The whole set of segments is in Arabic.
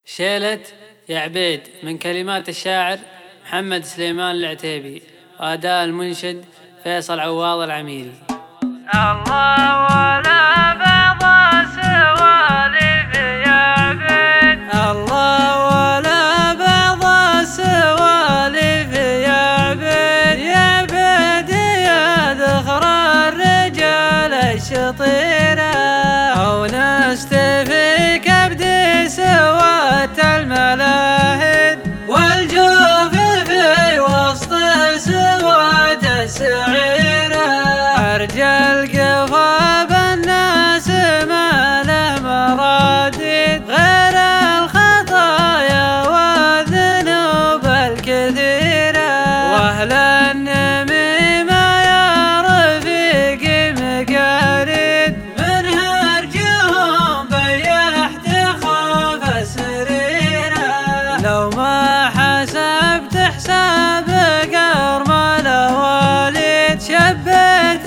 شيلة يا عبيد من كلمات الشاعر محمد سليمان العتيبي وأداء المنشد فيصل عواض العميري. الله ولا بعض سوالف يا عبيد، الله ولا بعض سوالف يا عبيد، يا عبيد يا ذخر الرجال الشطيرة، أو نستفي كبد سوات الملاهد والجوف في وسط سواد السعيرة، أرجل قفا بالناس ما له مرادد غير الخطايا والذنوب الكثيرة، وأهل النميمة يا رفيق مقارد من هرجهم بيحت خوف السريرة، لو ما حسبت حساب قرم الوالد شبيت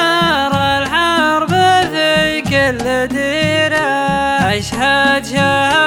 نار الحرب في كل ديرة، أشهد